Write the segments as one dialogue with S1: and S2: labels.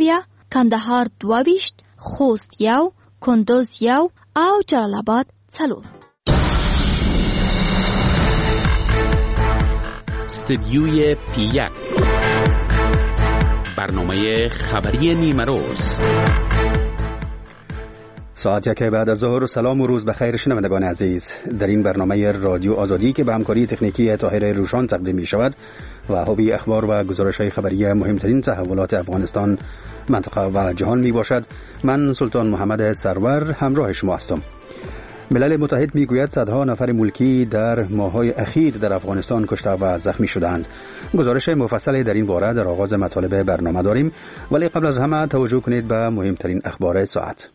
S1: زاویه، کندهار 22، خوست 1، کندوز 1 او جلال آباد 4.
S2: استدیوی P1 برنامه خبری نیمه روز.
S3: ساعت 1 بعد از ظهر. سلام و روز بخیر شنوندگان عزیز. در این برنامه رادیو آزادی که به همکاری تکنیکی طاهر روشان تقدیم می شود و حاوی اخبار و گزارش‌های خبری مهمترین تحولات افغانستان، منطقه و جهان می باشد، من سلطان محمد سرور همراه شما هستم. ملل متحد میگوید صدها نفر ملکی در ماه‌های اخیر در افغانستان کشته و زخمی شدند. گزارش مفصلی در این باره در آغاز مطالب برنامه داریم، ولی قبل از همه توجه کنید به مهمترین اخبار ساعت.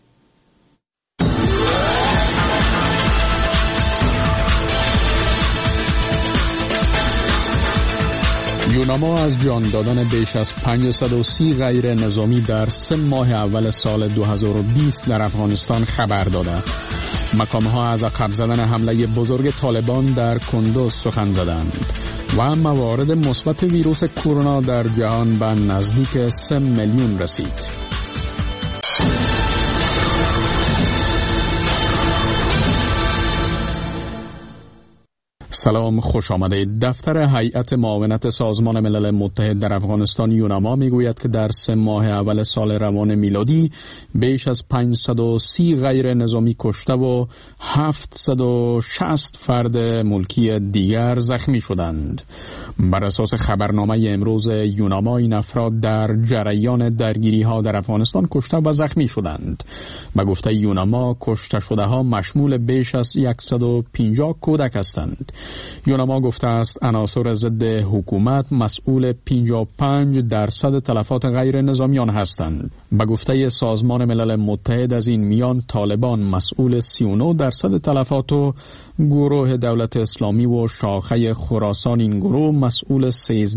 S4: یوناما از جان دادن بیش از 530 غیر نظامی در 3 ماه اول سال 2020 در افغانستان خبر داده. مقام‌ها از عقب زدن حمله بزرگ طالبان در کندوز سخن زدند و موارد مثبت ویروس کرونا در جهان به نزدیک 3 میلیون رسید. سلام، خوش آمدید. دفتر هیئت معاونت سازمان ملل متحد در افغانستان یوناما میگوید که در 3 ماه اول سال روان میلادی بیش از 530 غیر نظامی کشته و 760 فرد ملکی دیگر زخمی شدند. بر اساس خبرنامه امروز یوناما، این افراد در جریان درگیری ها در افغانستان کشته و زخمی شدند. به گفته یوناما، کشته شده ها مشمول بیش از 150 کودک هستند. یوناما گفته است عناصر ضد حکومت مسئول 55% تلفات غیر نظامیان هستند. به گفته سازمان ملل متحد از این میان طالبان مسئول 39% تلفات و گروه دولت اسلامی و شاخه خراسان این گروه مسئول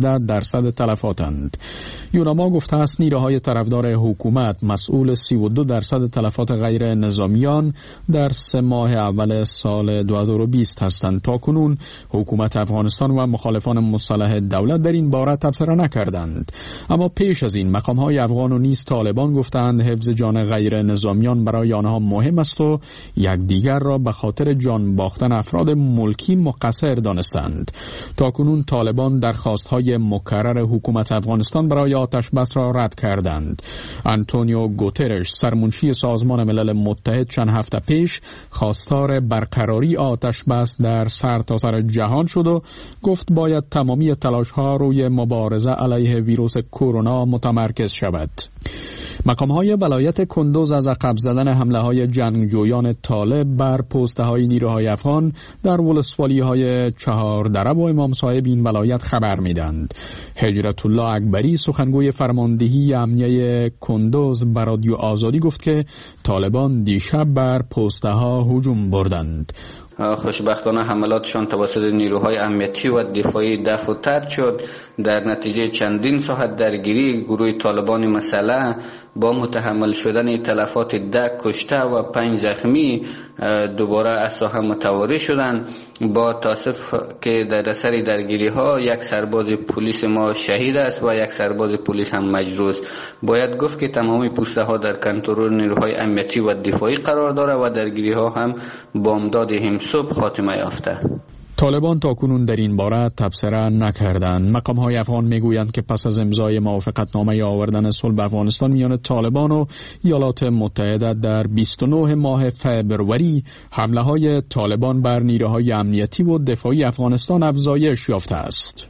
S4: 13% تلفاتند. یوناما گفته است نیروهای طرفدار حکومت مسئول 32% تلفات غیر نظامیان در 3 ماه اول سال 2020 هستند. تاکنون حکومت افغانستان و مخالفان مسلح دولت در این باره تبصره نکردند، اما پیش از این مقام‌های افغان و نیز طالبان گفتند حفظ جان غیر نظامیان برای آنها مهم است و یکدیگر را به خاطر جان باختن افراد ملکی مقصر دانستند. تاکنون طالبان درخواست‌های مکرر حکومت افغانستان برای آتش بس را رد کردند. آنتونیو گوترش، سرمنشی سازمان ملل متحد، چند هفته پیش خواستار برقراری آتش بس در سرتاسر جهان شد و گفت باید تمامی تلاش‌ها روی مبارزه علیه ویروس کرونا متمرکز شود. مقام‌های ولایت کندوز از عقب زدن حمله‌های جنگجویان طالب بر پست‌های نیروهای افغان در ولسوالی‌های چهاردرب و امام صاحب این ولایت خبر می‌دهند. هجرت الله اکبری، سخنگوی فرماندهی امنیه کندوز، به رادیو آزادی گفت که طالبان دیشب بر پست‌ها هجوم بردند.
S5: خوشبختانه حملاتشان توسط نیروهای امنیتی و دفاعی دفع و طرد شد. در نتیجه چندین ساعت درگیری گروه طالبان مسلح با متحمل شدن تلفات 10 کشته و 5 زخمی دوباره از ساحه متواری شدند. با تاسف که در اثر درگیری ها 1 سرباز پلیس ما شهید است و 1 سرباز پلیس هم مجروح. باید گفت که تمامی پوسته ها در کنترل نیروهای امنیتی و دفاعی قرار داره و درگیری ها هم بامداد صبح خاتمه یافته.
S4: طالبان تاکنون در این باره تبصره نکردند. مقام‌های افغان میگویند که پس از امضای موافقتنامه آوردن صلح به افغانستان میان طالبان و ایالات متحده در 29 ماه فبروری، حمله‌های طالبان بر نیروهای امنیتی و دفاعی افغانستان افزایش یافته است.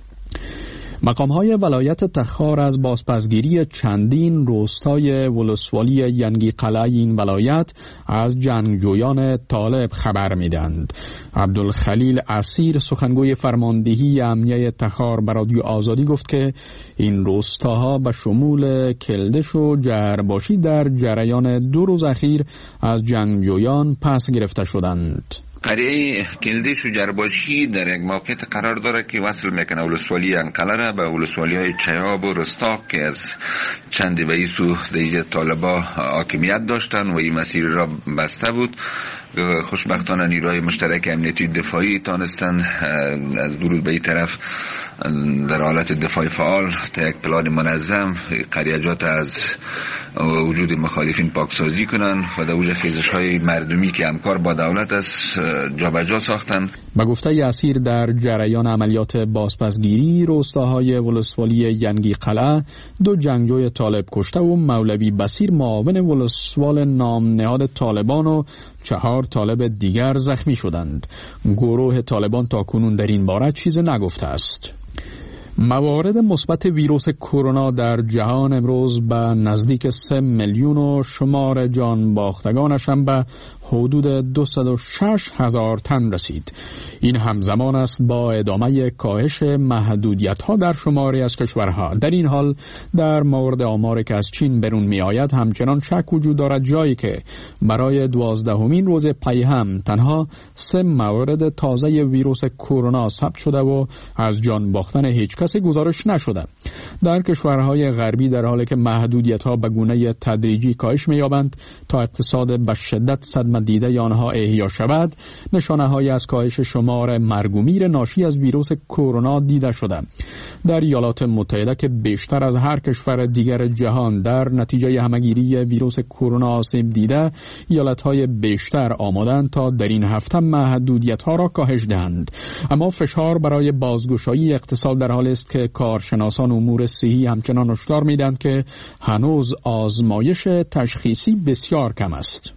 S4: مقام‌های ولایت تخار از بازپسگیری چندین روستای ولسوالی ینگی قلعه این ولایت از جنگجویان طالب خبر می‌دهند. عبدالخلیل اسیر، سخنگوی فرماندهی امنیه تخار، به رادیو آزادی گفت که این روستاها به شمول کلدش و جهرباشی در جریان 2 روز اخیر از جنگجویان پس گرفته شدند.
S6: قریه کلدی شجرباشی در یک موقعیت قرار داره که وصل میکنه ولسوالی انقله را به ولسوالی های چیاب و رستاق که از چند ویس و دیگه طالبا حاکمیت داشتن و این مسیر را بسته بود. خوشبختانه نیروهای مشترک امنیتی دفاعی تانستن از درود به این طرف در حالت دفاع فعال تا یک پلان منظم قریجات از وجود مخالفین پاکسازی کنن و در اوج خیزش‌های مردمی که همکار با دولت است جابجا ساختن.
S4: به گفته اسیر در جریان عملیات بازپسگیری روستاهای ولسوالی ینگی قلعه 2 جنگجوی طالب کشته و مولوی بصیر معاون ولسوال نام نهاد طالبان و 4 طالب دیگر زخمی شدند. گروه طالبان تاکنون در این باره چیزی نگفته است. موارد مثبت ویروس کرونا در جهان امروز به نزدیک 3 میلیون و شمار جان باختگانش هم به حدود 206,000 تن رسید. این همزمان است با ادامه کاهش محدودیت‌ها در شماری از کشورها. در این حال در مورد آماری که از چین برون می آید همچنان شک وجود دارد، جایی که برای 12مین روز پی هم تنها 3 مورد تازه ویروس کرونا ثبت شده و از جان باختن هیچ کسی گزارش نشده. در کشورهای غربی در حالی که محدودیت‌ها به گونه تدریجی کاهش می‌یابند تا اقتصاد به شدت صدمه دیده آنها احیا شود، نشانه‌هایی از کاهش شمار مرگ و میر ناشی از ویروس کرونا دیده شده. در ایالات متحده که بیشتر از هر کشور دیگر جهان در نتیجه همگیری ویروس کرونا آسیب دیده، ایالت‌های بیشتر آمادند تا در این هفته محدودیت‌ها را کاهش دهند. اما فشار برای بازگشایی اقتصاد در حال است که کارشناسان امور صحی همچنان هشدار می‌دهند که هنوز آزمایش تشخیصی بسیار کم است.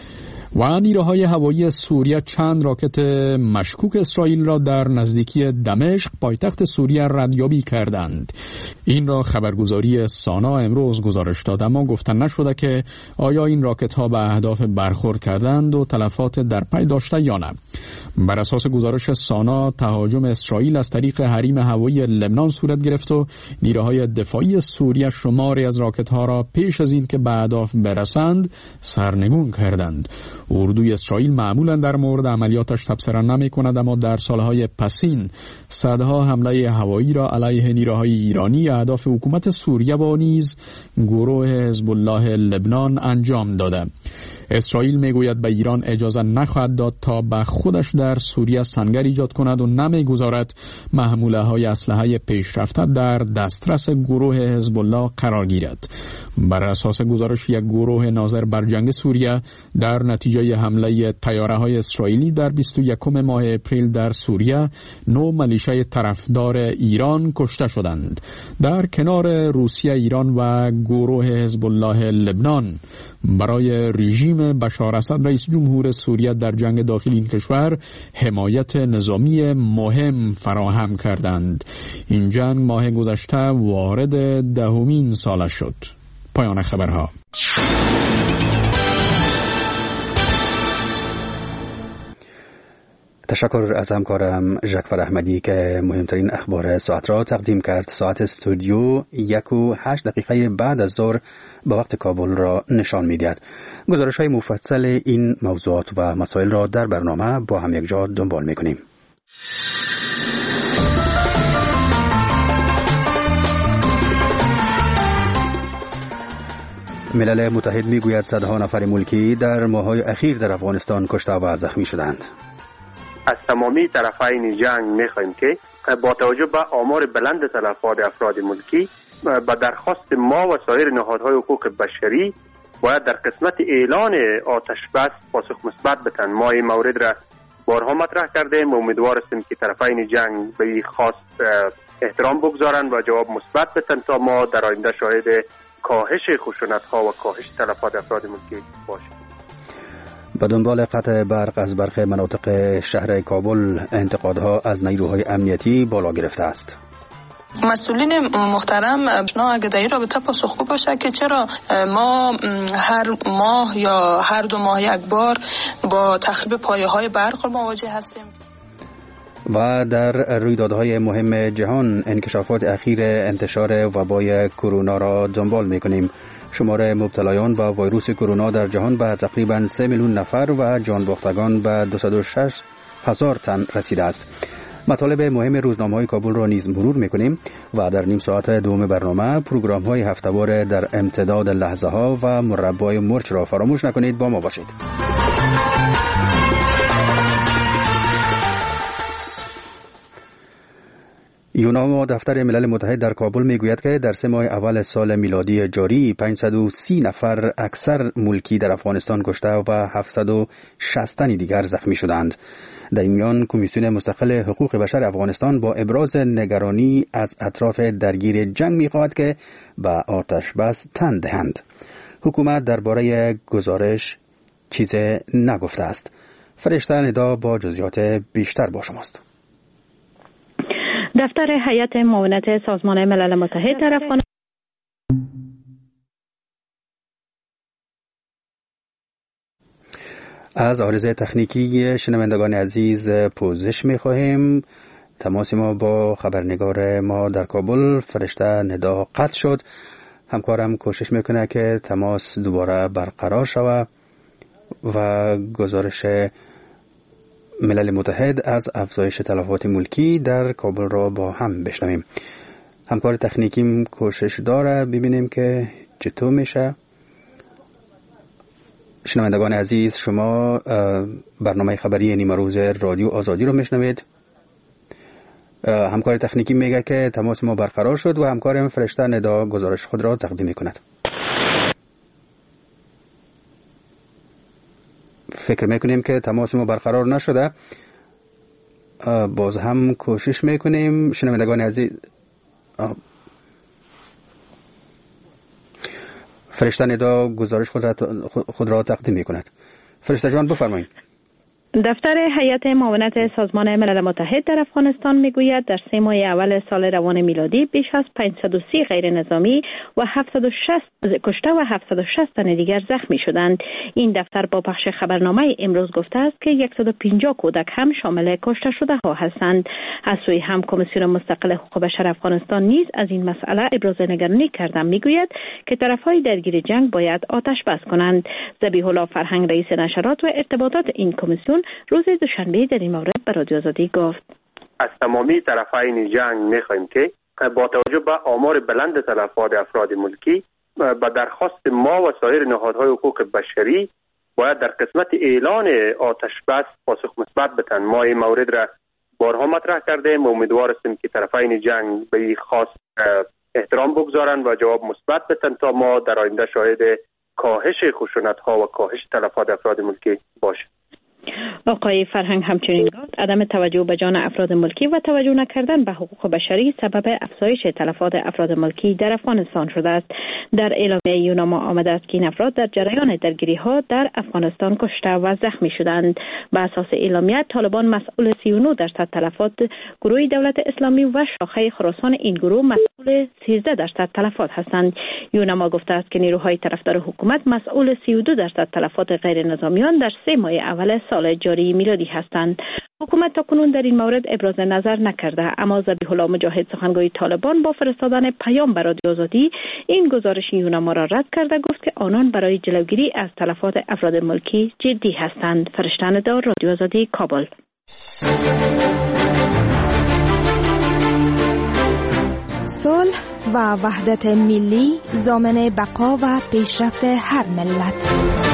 S4: و نیروهای هوایی سوریه چند راکت مشکوک اسرائیل را در نزدیکی دمشق پایتخت سوریه ردیابی کردند. این را خبرگزاری سانا امروز گزارش داد، اما گفتن نشده که آیا این راکت ها به اهداف برخورد کردند و تلفات در پی داشته یا نه. بر اساس گزارش سانا تهاجم اسرائیل از طریق حریم هوایی لبنان صورت گرفت و نیروهای دفاعی سوریه شماری از راکت ها را پیش از این که به اهداف برسند سرنگون کردند. اردوی اسرائیل معمولا در مورد عملیاتش تبصره نمی کند، اما در سالهای پسین صدها حمله هوایی را علیه نیروهای ایرانی اهداف حکومت سوریه و نیز گروه حزب الله لبنان انجام داده. اسرائیل میگوید به ایران اجازه نخواهد داد تا به خودش در سوریه سنگر ایجاد کند و نمیگذارد محموله های اسلحه پیشرفته در دسترس گروه حزب الله قرار گیرد. بر اساس گزارش یک گروه ناظر بر جنگ سوریه، در نتیجه حمله طیاره های اسرائیلی در 21 ماه اپریل در سوریه 9 ملیشه طرفدار ایران کشته شدند. در کنار روسیه، ایران و گروه حزب الله لبنان برای رژیم بشار اسد رئیس جمهور سوریه در جنگ داخل این کشور حمایت نظامی مهم فراهم کردند. این جنگ ماه گذشته وارد 10مین سالش شد. پایان خبرها.
S3: تشکر از همکارم جعفر احمدی که مهمترین اخبار ساعت را تقدیم کرد. ساعت استودیو 1:08 بعد از ظهر به وقت کابل را نشان می‌دهد. گزارش‌های مفصل این موضوعات و مسائل را در برنامه با هم یک جا دنبال می‌کنیم. ملل متحد می‌گوید صدها نفر ملکی در ماه‌های اخیر در افغانستان کشته و زخمی شدند.
S7: از تمامی طرفین جنگ می‌خواهیم که با توجه به آمار بلند تلفات افراد ملکی با درخواست ما و سایر نهادهای حقوق بشری باید در قسمت اعلان آتش بس پاسخ مثبت بدهند. ما این مورد را بارها مطرح کردیم و امیدوار هستیم که طرفین جنگ به این خواست احترام بگذارند و جواب مثبت بدهند تا ما در آینده شاهد کاهش خشونت‌ها و کاهش تلفات افراد ملکی باشیم.
S3: به دنبال قطع برق از برخی مناطق شهر کابل، انتقادها از نیروهای امنیتی بالا گرفته است.
S8: مسئولین محترم اگه در این رابطه پاسخگو باشه که چرا ما هر ماه یا هر 2 ماه یک بار با تخریب پایه‌های برق مواجه هستیم.
S3: و در رویدادهای مهم جهان انکشافات اخیر انتشار وبای کرونا را دنبال می‌کنیم. شمار مبتلایان با ویروس کرونا در جهان به تقریباً 3 میلیون نفر و جان باختگان به 206,000 تن رسیده است. مطالب مهم روزنامه‌های کابل را نیز مرور می‌کنیم و در نیم ساعت دوم برنامه پروگرام‌های هفته‌وار در امتداد لحظه‌ها و مربای مرچ را فراموش نکنید. با ما باشید. یوناما دفتر ملل متحد در کابل میگوید که در 3 ماه اول سال میلادی جاری 530 نفر اکثر ملکی در افغانستان کشته و 760 تن دیگر زخمی شدند. در این میان کمیسیون مستقل حقوق بشر افغانستان با ابراز نگرانی از اطراف درگیر جنگ میخواهد که به آتش بس تن دهند. حکومت درباره گزارش چیز نگفته است. فرشته ندا با جزئیات بیشتر با شماست.
S9: دفتر هیئت معاونت سازمان ملل متحد در افغانستان
S3: از عارضه تکنیکی شنوندگان عزیز پوزش می‌خواهیم. تماس ما با خبرنگار ما در کابل فرشته ندا قطع شد. همکارم کوشش میکنه که تماس دوباره برقرار شود و گزارش ملل متحد از افزایش تلفات ملکی در کابل را با هم بشنویم. همکار تکنیکیم کوشش داره ببینیم که چطور میشه. شنوندگان عزیز، شما برنامه خبری نیمه روز رادیو آزادی رو میشنوید. همکار تکنیکی میگه که تماس ما برقرار شد و همکارم فرشته ندا گزارش خود را تقدیم میکند. فکر میکنیم که تماس ما برقرار نشده. باز هم کوشش میکنیم. شنوندگان عزیز، فرشته ندا گزارش خود را تقدیم میکند. فرشته جان بفرمایید.
S9: دفتر هیئت معاونت سازمان ملل متحد در افغانستان میگوید در 3 ماه اول سال روان میلادی بیش از 530 غیر نظامی و 760 کشته و 760 تن دیگر زخمی شدند. این دفتر با پخش خبرنامه امروز گفته است که 150 کودک هم شامل کشته شده ها هستند. از سوی هم کمیسیون مستقل حقوق بشر افغانستان نیز از این مسئله ابراز نگرانی کرده میگوید که طرفهای درگیر جنگ باید آتش بس کنند. ذبیح الله فرهنگ رئیس نشرات و ارتباطات این کمیسیون روز دوشنبه در این مورد به رادیو آزادی گفت:
S7: از تمامی طرفین جنگ می‌خواهیم که با توجه به آمار بلند تلفات افراد ملکی با درخواست ما و سایر نهادهای حقوق بشری باید در قسمت اعلان آتش بس پاسخ مثبت بدن. ما این مورد را بارها مطرح کردیم و امیدوار هستیم که طرفین جنگ به این خواست احترام بگذارند و جواب مثبت بدن تا ما در آینده شاهد کاهش خشونت‌ها و کاهش تلفات افراد ملکی باشیم.
S9: آقای فرهنگ همچنین گفت عدم توجه به جان افراد ملکی و توجه نکردن به حقوق بشری سبب افزایش تلفات افراد ملکی در افغانستان شده است. در اعلامیه یوناما آمده است که این افراد در جریان درگیری‌ها در افغانستان کشته و زخمی شدند. به اساس اعلامیه طالبان مسئول 39% تلفات، گروه دولت اسلامی و شاخه خراسان این گروه مسئول 13% تلفات هستند. یوناما گفته است که نیروهای طرفدار حکومت مسئول 32% تلفات غیر نظامیان در 3 ماه اول سال جاری میلادی هستند. حکومت تاکنون در این مورد ابراز نظر نکرده، اما ذبیح الله مجاهد سخنگوی طالبان با فرستادن پیام به رادیو آزادی این گزارش یوناما را رد کرده گفت که آنان برای جلوگیری از تلفات افراد ملکی جدی هستند. فرشته ندا، رادیو آزادی، کابل.
S1: صلح و وحدت ملی ضامن بقا و پیشرفت هر ملت.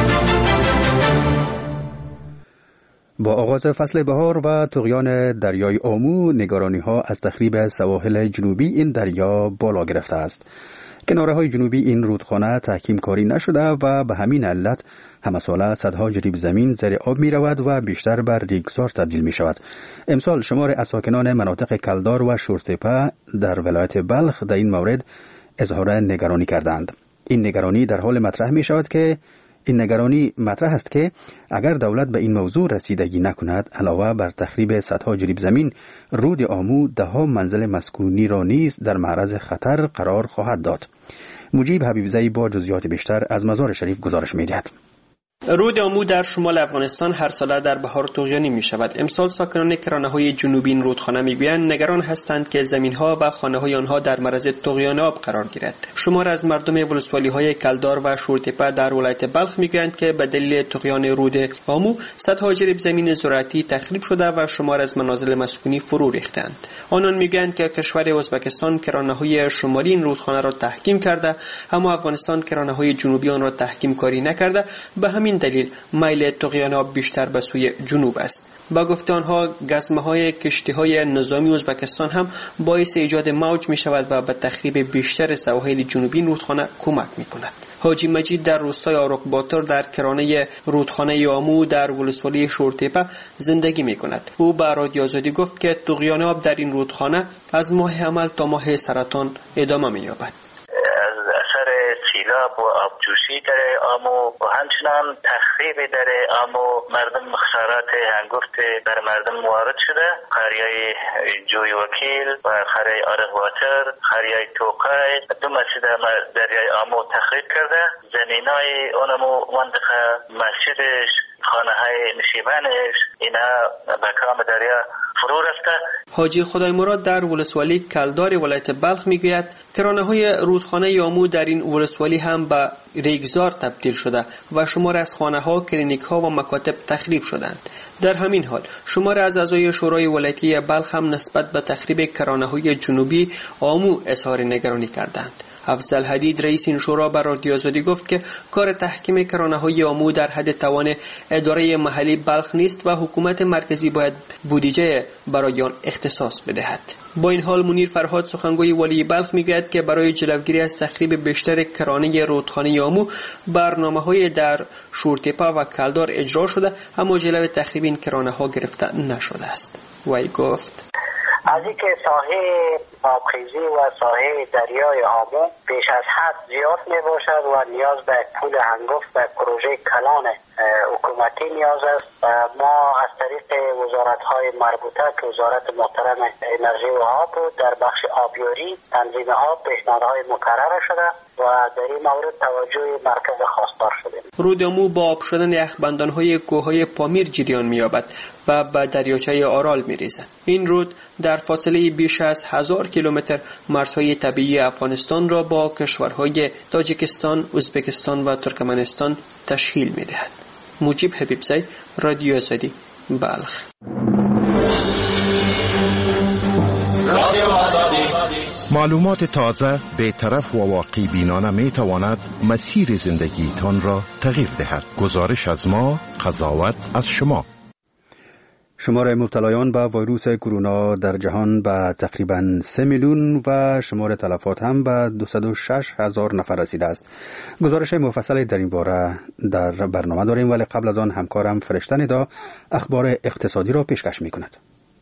S3: با آغاز فصل بهار و طغیان دریای آمو، نگرانی‌ها از تخریب سواحل جنوبی این دریا بالا گرفته است. کناره‌های جنوبی این رودخانه تحکیم کاری نشده و به همین علت همساله صدها جریب زمین زیر آب می رود و بیشتر بر ریگزار تبدیل می شود. امسال شمار از ساکنان مناطق کلدار و شورتپه در ولایت بلخ در این مورد اظهار نگرانی کردند. این نگرانی در حال مطرح می شود که است که اگر دولت به این موضوع رسیدگی نکند، علاوه بر تخریب صدها جریب زمین، رود آمو ده‌ها منزل مسکونی را نیز در معرض خطر قرار خواهد داد. مجیب حبیبزئی با جزئیات بیشتر از مزار شریف گزارش می‌دهد.
S10: رود آمو در شمال افغانستان هر ساله در بهار طغیانی می شود. امسال ساکنان کرانه‌های جنوبی این رودخانه میگویند نگران هستند که زمین‌ها و خانه‌های آنها در معرض طغیان آب قرار گیرد. شمار از مردم ولسوالی‌های کلدار و شورتپه در ولایت بلخ میگویند که به دلیل طغیان رود آمو صدها جریب زمین زراعتی تخریب شده و شمار از منازل مسکونی فرو ریختند. آنان میگویند که کشور ازبکستان کرانه‌های شمالی این رودخانه را تحکیم کرده، اما افغانستان کرانه‌های جنوبی آن را تحکیم کاری نکرده. به همین دلیل میل طغیان آب بیشتر به سوی جنوب است. با گفته آنها گزمه‌های کشتی‌های نظامی ازبکستان هم باعث ایجاد موج می‌شود و به تخریب بیشتر سواحل جنوبی رودخانه کمک می‌کند. حاجی مجید در روستای آرقباتر در کرانه رودخانه آمو در ولسوالی شورتپه زندگی می‌کند. او به رادیو آزادی گفت که طغیان آب در این رودخانه از ماه حمل تا ماه سرطان ادامه می‌یابد.
S11: سیلاب و آبجوشی در آمو و همچنان تخریب در آمو مردم خسارات هنگفت بر مردم وارد شده. قریه جوی وکیل و قریه آرقباتر، قریه توقای دو مسجد دریای آمو تخریب کرده. زمینای اونمو منطقه مسجدش، خانه های نشیبانش اینا به کام دریا فرو رفته.
S10: حاجی خدای مراد در ولسوالی کلدار ولایت بلخ میگوید کرانه‌های رودخانه آمو در این ولسوالی هم به ریگزار تبدیل شده و شمار از خانه‌ها، کلینیک‌ها و مکاتب تخریب شدند. در همین حال شمار از اعضای شورای ولایتی بلخ هم نسبت به تخریب کرانه‌های جنوبی آمو اظهار نگرانی کردند. افضل حدید رئیس این شورا بر رادیو آزادی گفت که کار تحکیم کرانه‌های آمو در حد توان اداره محلی بلخ نیست و حکومت مرکزی باید بودجه برای آن اختصاص بدهد. با این حال منیر فرهاد سخنگوی والی بلخ میگوید که برای جلوگیری از تخریب بیشتر کرانه رودخانه آمو برنامه‌های در شورتپه و کلدار اجرا شده، اما جلوی تخریب این کرانه‌ها گرفته نشده است. وی گفت
S11: از اینکه ساحه آبخیزی و ساحه دریای آمو بیش از حد زیاد می باشد و نیاز به پول هنگفت و پروژه کلان حکومتی نیاز است. ما از طریق وزارت‌های مربوطه که وزارت محترم انرژی و آب بود در بخش آبیاری تنظیم آب پیشنهادهای مکرر شده و در این مورد توجه مرکز خواستار شده.
S10: رود آمو با آب شدن یخبندان‌های کوههای پامیر جریان می‌یابد و به دریاچه آرال می‌ریزد. این رود در فاصله بیش از 1000 کیلومتر مرزهای طبیعی افغانستان را با کشورهای تاجیکستان، ازبکستان و ترکمنستان تشکیل می‌دهد. مجیب حبیبزی، رادیو آزادی، بلخ.
S12: معلومات تازه، بی‌طرف و واقعی بینانه می تواند مسیر زندگیتان را تغییر دهد. گزارش از ما، قضاوت از شما.
S3: شمار مبتلایان به ویروس کرونا در جهان به تقریباً 3 میلیون و شمار تلفات هم به 206,000 نفر رسیده است. گزارش مفصلی در این باره در برنامه داریم، ولی قبل از آن همکارم فرشته ندا اخبار اقتصادی را پیشکش می‌کند.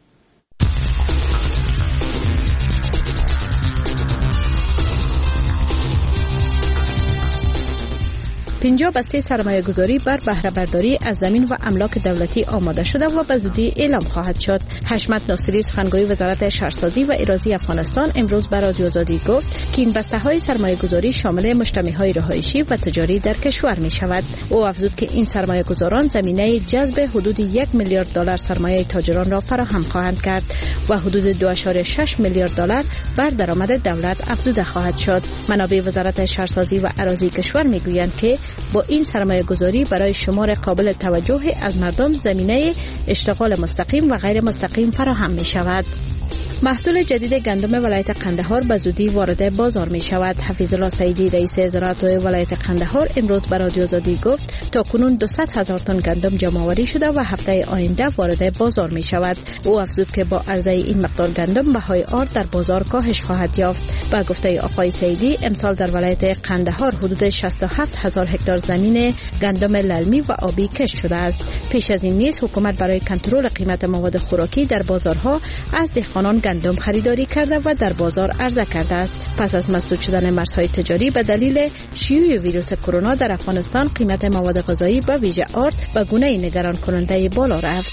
S9: 50 بسته سرمایه گذاری بر بهره برداری از زمین و املاک دولتی آماده شده و به زودی اعلام خواهد شد. حشمت ناصری سخنگوی وزارت شهرسازی و اراضی افغانستان امروز به رادیو آزادی گفت که این بسته های سرمایه گذاری شامل مجتمع های رهایشی و تجاری در کشور می شود. او افزود که این سرمایه گذاران زمینه جذب حدود 1 میلیارد دلار سرمایه تاجران را فراهم خواهند کرد و حدود 2.6 میلیارد دلار بر درآمد دولت افزوده خواهد شد. منابع وزارت شهرسازی و اراضی کشور می گویند که با این سرمایه گذاری برای شمار قابل توجه از مردم زمینه اشتغال مستقیم و غیر مستقیم فراهم می شود. محصول جدید گندم ولایت قندهار به زودی وارد بازار می شود. حفیظ الله سعیدی رئیس زراعت ولایت قندهار امروز به رادیو آزادی گفت تا کنون 200,000 تن گندم جمع آوری شده و هفته آینده وارد بازار می شود. او افزود که با عرضه این مقدار گندم بهای آرد در بازار کاهش خواهد یافت. با گفته آقای سعیدی امسال در ولایت قندهار حدود 67,000 هکتار زمین گندم للمی و آبی کشت شده است. پیش از این نیز حکومت برای کنترل قیمت مواد خوراکی در بازارها از دهقانان گندم خریداری کرده و در بازار عرضه کرده است. پس از مسدود شدن مرزهای تجاری به دلیل شیوع ویروس کرونا در افغانستان قیمت مواد غذایی به ویژه آرد به گونه‌ای نگران کننده بالا رفت.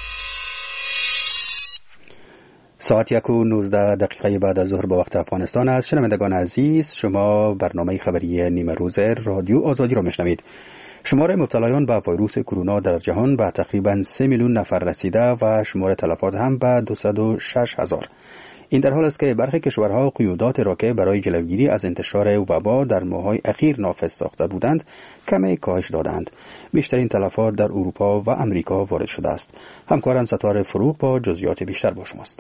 S3: ساعت 1:19 بعد از ظهر به وقت افغانستان است. شنوندگان عزیز، شما برنامه خبری نیمه روز رادیو آزادی را میشنوید. شمار مبتلایان به ویروس کرونا در جهان به تقریباً 3 میلیون نفر رسیده و شمار تلفات هم به 206,000. این در حال است که برخی کشورها قیودات را که برای جلوگیری از انتشار وبا در ماه‌های اخیر نافذ ساخته بودند کمی کاهش دادند. بیشترین تلفات در اروپا و امریکا وارد شده است. همکارم ستاره فروغ با جزئیات بیشتر با شماست.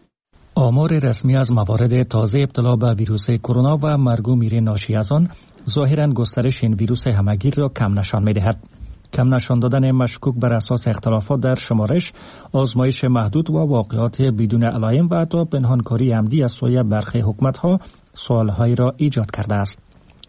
S13: آمار رسمی از موارد تازه ابتلا به ویروس کرونا و مرگ و میر ناشی از آن ظاهراً گسترش این ویروس همگیر را کم نشان می‌دهد. کم نشان دادن مشکوک بر اساس اختلافات در شمارش، آزمایش محدود و واقعات بدون علائم و حتی پنهانکاری عمدی از سوی برخی حکومت‌ها سوال‌هایی را ایجاد کرده است.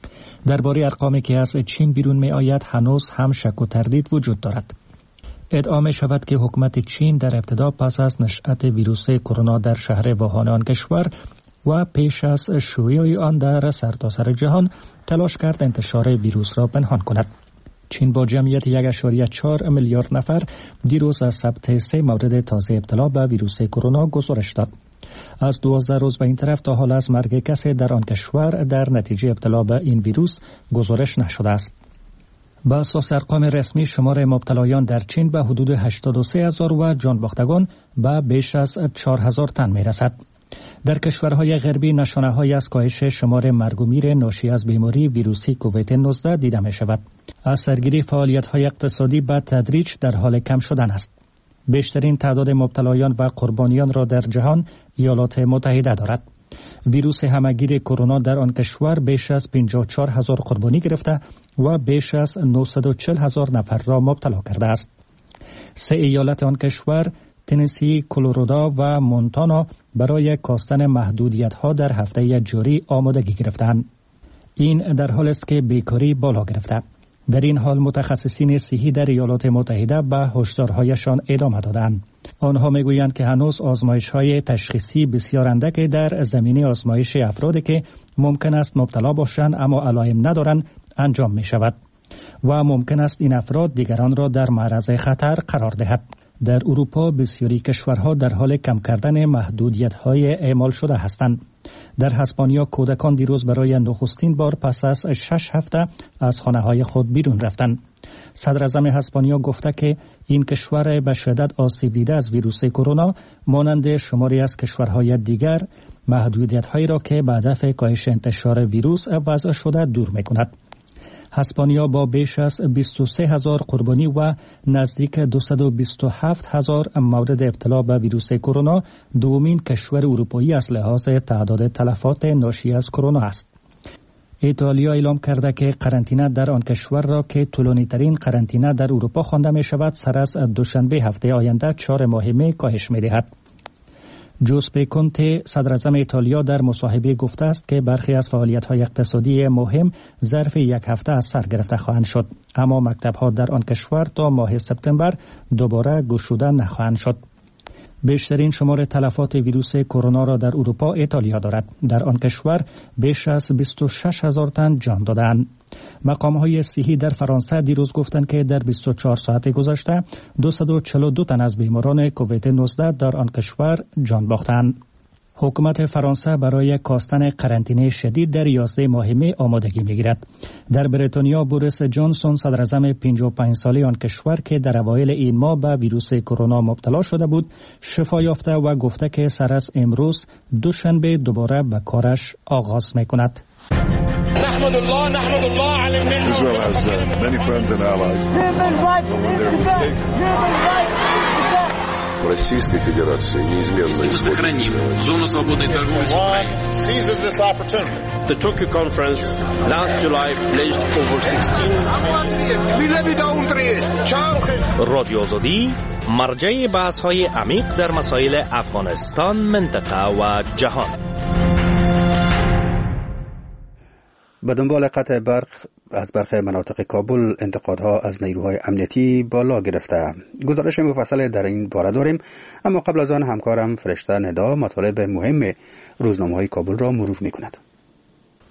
S13: درباره ارقامی که از چین بیرون می‌آید هنوز هم شک و تردید وجود دارد. ادعا می‌شود که حکومت چین در ابتدا پس از نشأت ویروس کرونا در شهر ووهان آن کشور و پیش از شیوع آن در سرتاسر جهان تلاش کرد انتشار ویروس را پنهان کند. چین با جمعیت 1.4 میلیارد نفر دیروز از ثبت 3 مورد تازه ابتلا به ویروس کرونا گزارش داد. از 12 روز به این طرف تا حال از مرگ کسی در آن کشور در نتیجه ابتلا به این ویروس گزارش نشده است. با اساس ارقام رسمی شمار مبتلایان در چین به حدود 83,000 و جان باختگان به بیش از 4,000 تن می رسد. در کشورهای غربی نشانه‌هایی از کاهش شمار مرگ و میر ناشی از بیماری ویروسی کووید 19 دیده می شود. از سرگیری فعالیت‌های اقتصادی به تدریج در حال کم شدن است. بیشترین تعداد مبتلایان و قربانیان را در جهان ایالات متحده دارد. ویروس همگیر کرونا در آن کشور بیش از 54,000 قربانی گرفته و بیش از 940,000 نفر را مبتلا کرده است. 3 ایالت آن کشور تنسی، کلرادو و مونتانا برای کاستن محدودیت‌ها در هفته جاری آمادگی گرفتند. این در حال است که بیکاری بالا گرفته. در این حال متخصصین صحی در ایالات متحده به هشدارهایشان ادامه دادند. آنها میگویند که هنوز آزمایش‌های تشخیصی بسیار اندک در زمینه آزمایش افرادی که ممکن است مبتلا باشند اما علائم ندارند انجام می شود و ممکن است این افراد دیگران را در معرض خطر قرار دهد. در اروپا بسیاری کشورها در حال کم کردن محدودیت‌های اعمال شده هستند. در اسپانیا کودکان دیروز برای نخستین بار پس از 6 هفته از خانه‌های خود بیرون رفتند. صدر اعظم اسپانیا گفته که این کشور به شدت آسیب دیده از ویروس کرونا مانند شماری از کشورهای دیگر محدودیت‌هایی را که به هدف کاهش انتشار ویروس وضع شده دور می‌کند. اسپانیا با بیش از 23,000 قربانی و نزدیک 227,000 مورد ابتلا به ویروس کرونا دومین کشور اروپایی از لحاظ تعداد تلفات ناشی از کرونا است. ایتالیا اعلام کرده که قرنطینه در آن کشور را که طولانی‌ترین قرنطینه در اروپا خوانده می شود سر از دوشنبه هفته آینده 4 ماه کاهش می دهد. جوزپه کونته صدر اعظم ایتالیا در مصاحبه گفته است که برخی از فعالیت‌های اقتصادی مهم ظرف 1 هفته از سر گرفته خواهند شد، اما مکتب‌ها در آن کشور تا ماه سپتامبر دوباره گشوده نخواهند شد. بیشترین شمار تلفات ویروس کرونا را در اروپا ایتالیا دارد. در آن کشور بیش از 26,000 تن جان دادند. مقام‌های صحی در فرانسه دیروز گفتند که در 24 ساعت گذشته 242 تن از بیماران کووید 19 در آن کشور جان باختند. حکومت فرانسه برای کاستن قرنطینه شدید در 11 ماه می آمادگی می‌گیرد. در بریتانیا بوریس جانسون صدر اعظم 55 ساله آن کشور که در اوایل این ماه به ویروس کرونا مبتلا شده بود، شفا یافته و گفته که سر از امروز دوشنبه دوباره به کارش آغاز می‌کند.
S14: Israel has many friends and allies. Российской Федерации неизменно
S2: сохраним зону свободной торговли с Украиной.
S15: Seizes this opportunity. The Tokyo conference last July pledged over 16
S16: رادیو آزادی مرجع بحث‌های عمیق در مسائل افغانستان، منطقه و جهان.
S3: به دنبال قطع برق از برخی مناطق کابل انتقادها از نیروهای امنیتی بالا گرفته. گزارش مفصل در این باره داریم، اما قبل از آن همکارم فرشته ندا مطالب مهم روزنامه‌های کابل را مرور می‌کند.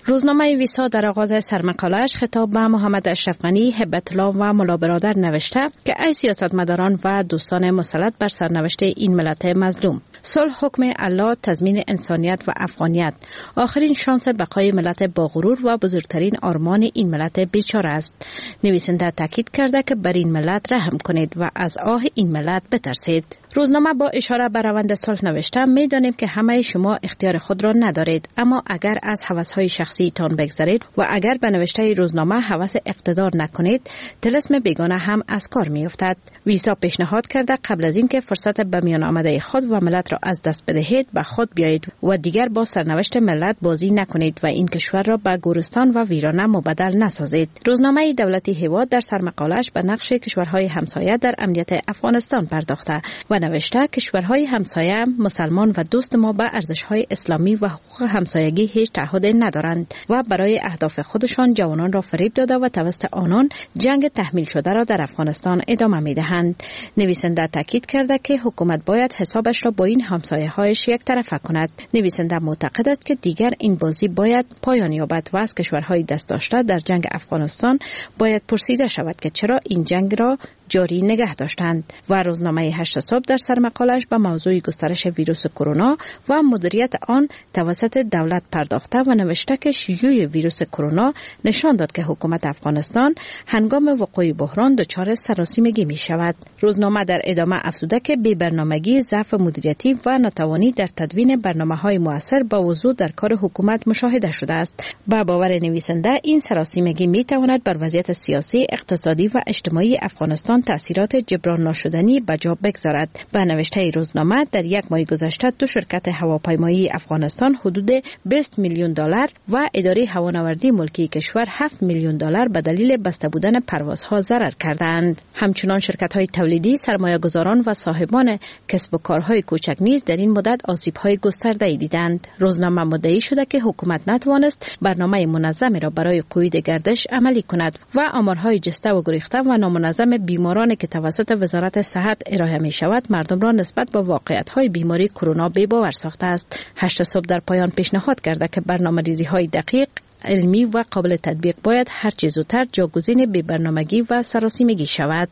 S9: روزنامه ویسا در آغاز سرمقاله‌اش خطاب به محمد اشرف غنی، هبت الله و ملا برادر نوشته که ای سیاستمداران و دوستان مسلط بر سرنوشت این ملت مظلوم، صلح حکم الله، تضمین انسانیت و افغانیت، آخرین شانس بقای ملت با غرور و بزرگترین آرمان این ملت بیچاره است. نویسنده تاکید کرده که بر این ملت رحم کنید و از آه این ملت بترسید. روزنامه با اشاره به روند صلح نوشته می‌دانیم که همه شما اختیار خود را ندارید، اما اگر از هوس‌های شخصی تان بگذرید و اگر به نوشته روزنامه هوس اقتدار نکنید، طلسم بیگانه هم از کار می‌افتد. ویسا پیشنهاد کرده قبل از اینکه فرصت به میان آمده خود و ملت را از دست بدهید، به خود بیایید و دیگر با سرنوشت ملت بازی نکنید و این کشور را به گورستان و ویرانه مبدل نسازید. روزنامه دولتی هیواد در سرمقاله‌اش به نقش کشورهای همسایه در امنیت افغانستان پرداخته و نوشته کشورهای همسایه مسلمان و دوست ما به ارزش‌های اسلامی و حقوق همسایگی هیچ تعهد ندارند و برای اهداف خودشان جوانان را فریب داده و توسط آنان جنگ تحمیل شده را در افغانستان ادامه می‌دهند. نویسنده تاکید کرده که حکومت باید حسابش را با این همسایه‌هایش یک طرفه کند. نویسنده معتقد است که دیگر این بازی باید پایان یابد و از کشورهای دست داشته در جنگ افغانستان باید پرسیده شود که چرا این جنگ را جاری نگه داشتند. و روزنامه 8 صبح در سرمقاله‌اش به موضوع گسترش ویروس کرونا و مدیریت آن توسط دولت پرداخته و نوشته که شیوع ویروس کرونا نشان داد که حکومت افغانستان هنگام وقوع بحران دچار سراسیمگی می شود. روزنامه در ادامه افزوده که بی برنامگی، ضعف مدیریتی و ناتوانی در تدوین برنامه‌های مؤثر با وضوح در کار حکومت مشاهده شده است. با باور نویسنده این سراسیمگی می تواند بر وضعیت سیاسی، اقتصادی و اجتماعی افغانستان تأثیرات جبران ناشدنی به جا بگذارد. به نوشته روزنامه در یک ماه گذشته دو شرکت هواپیمایی افغانستان حدود 20 میلیون دلار و اداره هوانوردی ملکی کشور 7 میلیون دلار به دلیل بسته بودن پروازها ضرر کردند. همچنان شرکت‌های تولیدی، سرمایه‌گذاران و صاحبان کسب و کارهای کوچک نیز در این مدت آسیب‌های گسترده‌ای دیدند. روزنامه مدعی شده که حکومت نتوانست برنامه منظمی را برای قید گردش عملی کند و آمارهای جسته و گریخته و نامنظم بیمارانی که توسط وزارت صحت ارائه می شود مردم را نسبت به واقعیت‌های بیماری کرونا بی‌باور ساخته است. 8 صبح در پایان پیشنهاد کرده که برنامه‌ریزی‌های دقیق، علمی و قابل تطبیق باید هر چه زودتر جاگزین بی‌برنامگی و سراسیمگی شود.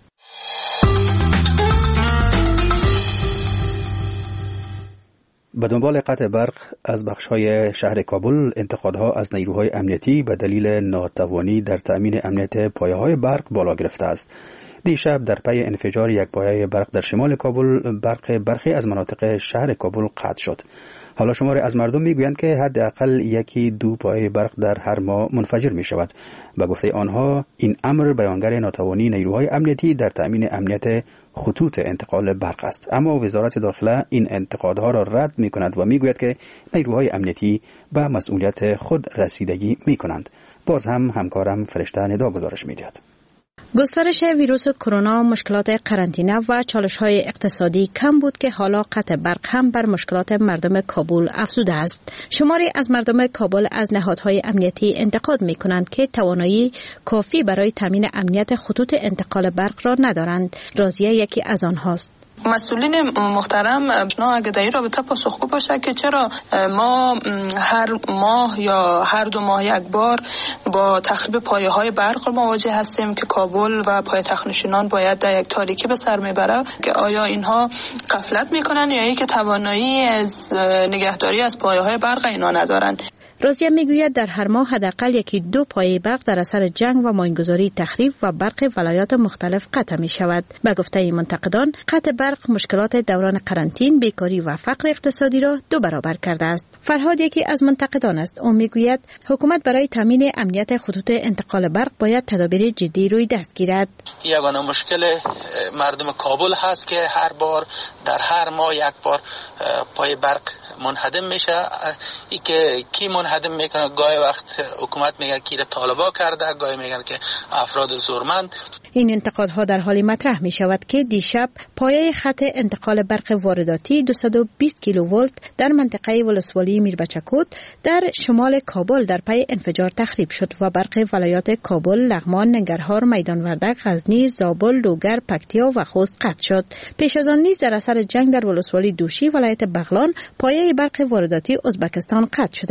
S3: به دنبال قطع برق از بخش‌های شهر کابل، انتقادها از نیروهای امنیتی به دلیل ناتوانی در تأمین امنیت پایه‌های برق بالا گرفته است. دیشب در پی انفجار یک پایه برق در شمال کابل، برخی از مناطق شهر کابل قطع شد. حالا شماری از مردم میگویند که حداقل 1-2 پایه برق در هر ماه منفجر می شود. به گفته آنها این امر بیانگر ناتوانی نیروهای امنیتی در تأمین امنیت خطوط انتقال برق است. اما وزارت داخله این انتقادها را رد می کند و می گوید که نیروهای امنیتی به مسئولیت خود رسیدگی می کنند. باز هم همکارم فرشته ندا گزارش می دهد.
S9: گسترش ویروس کرونا، مشکلات قرنطینه و چالش‌های اقتصادی کم بود که حالا قطع برق هم بر مشکلات مردم کابل افزوده است. شماری از مردم کابل از نهادهای امنیتی انتقاد می‌کنند که توانایی کافی برای تامین امنیت خطوط انتقال برق را ندارند. راضیه یکی از آنهاست.
S8: مسئولین محترم اگه در این رابطه پاسخگو باشه که چرا ما هر ماه یا هر 2 ماه یک بار با تخریب پایه‌های برق مواجه هستیم که کابل و پایتخت‌نشینان باید در یک تاریکی به سر میبره، که آیا اینها غفلت میکنن یا اینکه توانایی از نگهداری از پایه‌های برق اینا ندارن؟
S9: راضیه میگوید در هر ماه حداقل 1-2 پایه برق در اثر جنگ و ماینگذاری تخریب و برق ولایات مختلف قطع می شود. به گفته منتقدان، قطع برق مشکلات دوران قرنطین، بیکاری و فقر اقتصادی را 2 برابر کرده است. فرهاد یکی از منتقدان است. او میگوید حکومت برای تامین امنیت خطوط انتقال برق باید تدابیر جدی روی دست گیرد.
S17: یگانه مشکل مردم کابل هست که هر بار در هر ماه 1 بار پای برق منهدم میشه. ای که کی منهدم میکنه؟ گاهی وقت حکومت میگه که طالبا کرده، گاهی میگن که افراد زورمند.
S9: این انتقادها در حالی مطرح می شود که دیشب پایه خط انتقال برق وارداتی 220 کیلوولت در منطقه ولسوالی میربچکوت در شمال کابل در پی انفجار تخریب شد و برق ولایات کابل، لغمان، ننگرهار، میدان وردک، غزنی، زابل، لوگر، پکتیا و خوست قطع شد. پیش از آن نیز در اثر جنگ در ولسوالی دوشی ولایت بغلان پایه برق وارداتی ازبکستان قطع شده بود.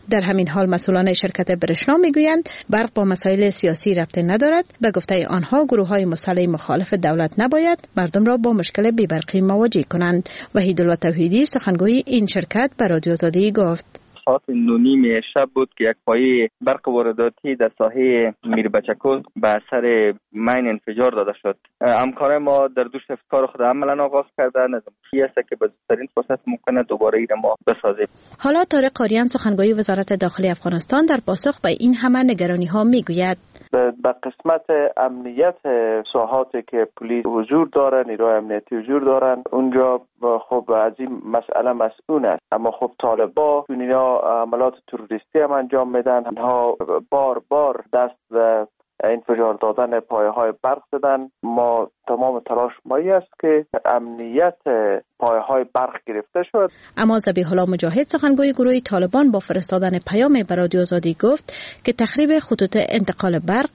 S9: در همین حال مسئولان شرکت برشنا میگویند برق با مسائل سیاسی ربطی ندارد. به گفته آنها گروه‌های مسلح مخالف دولت نباید مردم را با مشکل بی‌برقی مواجه کنند. وحیدالله توحیدی سخنگوی این شرکت به رادیو آزادی گفت:
S18: ساعت 9:30 شب بود که یک پایه برق وارداتی در ساحه میربچکل به اثر مین انفجار داده شد. همکارای ما در دو شفت کار خود عملا آغاز کردند. نظامی است که به زودترین فرصت ممکنه دوباره این ما بسازیم.
S9: حالا طارق قاریان سخنگوی وزارت داخلی افغانستان در پاسخ به این همه نگرانی ها میگوید:
S19: به قسمت امنیت ساحاتی که پلیس حضور داره، نیروی امنیتی حضور دارن، اونجا خب از این مسئله مسئول است. اما خب طالبان چون اینا عملات تروریستی هم انجام میدن، اینها بار دست به انفجار دادن پایه‌های برق زدن. ما تمام تلاش مایی است که امنیت پایه‌های برق گرفته شد.
S9: اما ذبیح الله مجاهد سخنگوی گروه طالبان با فرستادن پیام به رادیو آزادی گفت که تخریب خطوط انتقال برق